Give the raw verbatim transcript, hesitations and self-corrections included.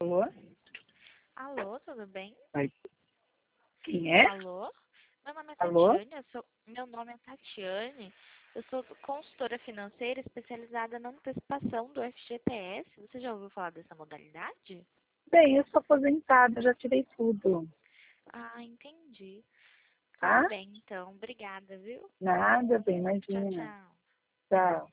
Alô? Alô, tudo bem? Oi. Quem é? Alô? Meu nome é Alô? Tatiane, eu sou... Meu nome é Tatiane. Eu sou consultora financeira especializada na antecipação do F G T S. Você já ouviu falar dessa modalidade? Bem, eu sou aposentada, já tirei tudo. Ah, entendi. Tudo Tá? bem, então. Obrigada, viu? Nada, bem, Tchau, imagina. tchau. Tchau.